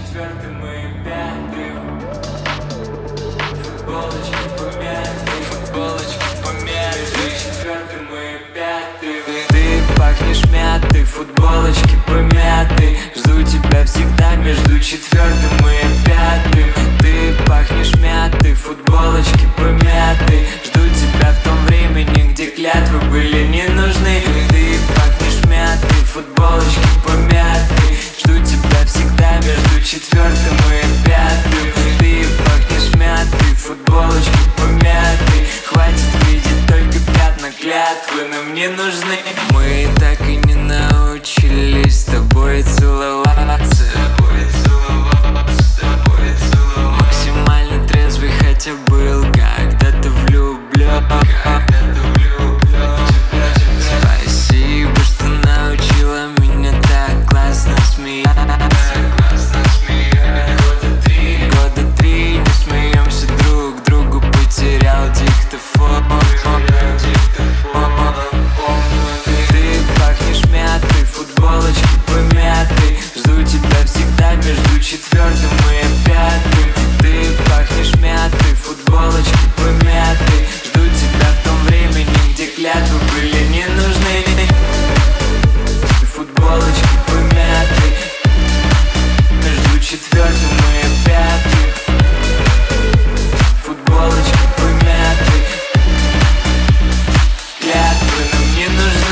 четвертым и пятым. Футболочки помятые, футболочки помятые. Между четвертым и пятым. Ты пахнешь мятой, футболочки помятые. Жду тебя всегда между четвертым и пятым. Ты пахнешь мятой, футболочки помятые. Жду тебя в том времени, где клятвы были не нужны. Ты пахнешь мятой, футболочки помятые. Жду тебя всегда между четвертым и пятым. Ты пахнешь мятой, футболочки помятые. Хватит видеть только пятна, клятвы нам не нужны. Мы так и не научились с тобой целоваться. Максимально трезвый, хотя был когда-то влюблен. Спасибо, что научила меня так классно смеяться. Года три не смеемся друг другу, потерял диктофон. Ты пахнешь мятой, футболочки помятой. Жду тебя всегда между четвертым и пятым. Ты пахнешь мятой, футболочки помятой. Жду тебя в том времени, где клятвы были не нужны. Футболочки помятой между четвертым и пятым. Футболочки помятой. Клятвы нам не нужны.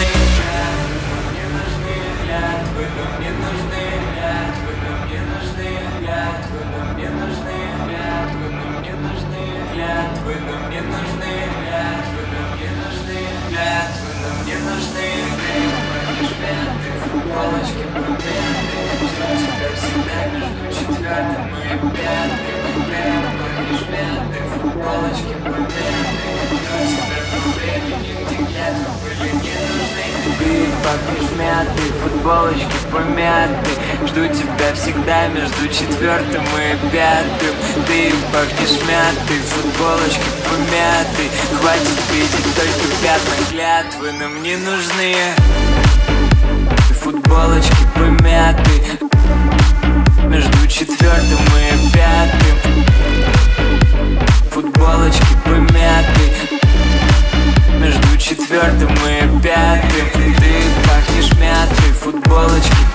Клятвы нам не нужны. Клятвы нам не нужны. Клятвы нам не нужны. Клятвы нам не нужны. Клятвы нам не нужны. Клятвы нам не нужны. Клятвы нам не нужны. Футболочки помятые. Жду тебя всегда между четвертым и пятым. Пахнешь мятой, футболочки помятые. Жду тебя в том времени, где клятвы были не нужны. Ты пахнешь мятой, футболочки помятые. Жду тебя всегда между четвертым и пятым. Ты пахнешь мятой, футболочки помятые. Хватит видеть только пятна, клятвы нам не нужны. Футболочки помятые между четвертым и пятым. Футболочки помятые между четвертым и пятым. Ты пахнешь мятой, футболочки